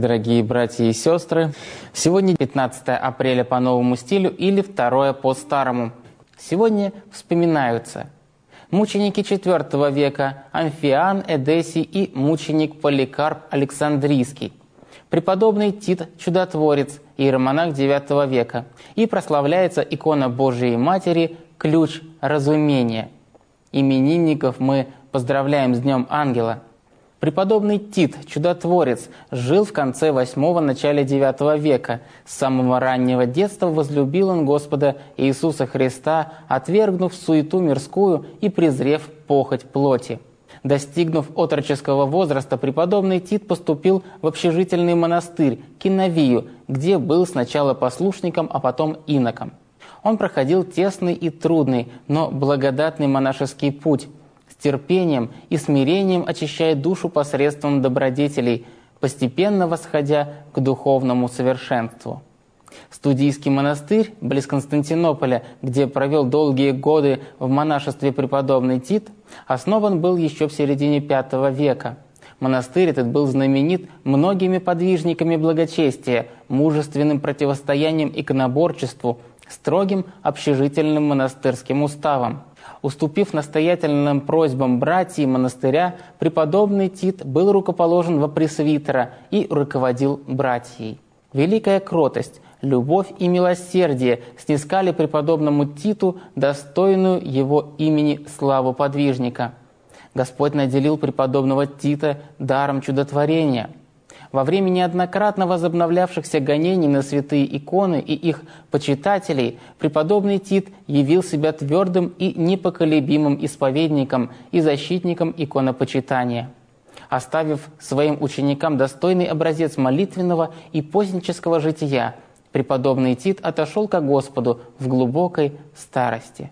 Дорогие братья и сестры, сегодня 15 апреля по новому стилю или 2 по старому. Сегодня вспоминаются мученики IV века Амфиан Эдесий и мученик Поликарп Александрийский, преподобный Тит Чудотворец, иеромонах IX века, и прославляется икона Божией Матери «Ключ разумения». Именинников мы поздравляем с Днем Ангела. Преподобный Тит Чудотворец жил в конце VIII – начале IX века. С самого раннего детства возлюбил он Господа Иисуса Христа, отвергнув суету мирскую и презрев похоть плоти. Достигнув отроческого возраста, преподобный Тит поступил в общежительный монастырь Киновию, где был сначала послушником, а потом иноком. Он проходил тесный и трудный, но благодатный монашеский путь, с терпением и смирением очищая душу посредством добродетелей, постепенно восходя к духовному совершенству. Студийский монастырь близ Константинополя, где провел долгие годы в монашестве преподобный Тит, основан был еще в середине V века. Монастырь этот был знаменит многими подвижниками благочестия, мужественным противостоянием иконоборчеству, строгим общежительным монастырским уставом. Уступив настоятельным просьбам братьев монастыря, преподобный Тит был рукоположен во пресвитера и руководил братьей. Великая кротость, любовь и милосердие снискали преподобному Титу достойную его имени славу подвижника. Господь наделил преподобного Тита даром чудотворения. Во время неоднократно возобновлявшихся гонений на святые иконы и их почитателей преподобный Тит явил себя твердым и непоколебимым исповедником и защитником иконопочитания. Оставив своим ученикам достойный образец молитвенного и постнического жития, преподобный Тит отошел ко Господу в глубокой старости.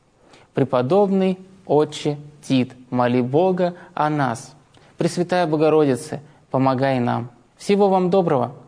Преподобный Отче Тит, моли Бога о нас. Пресвятая Богородице, помогай нам. Всего вам доброго!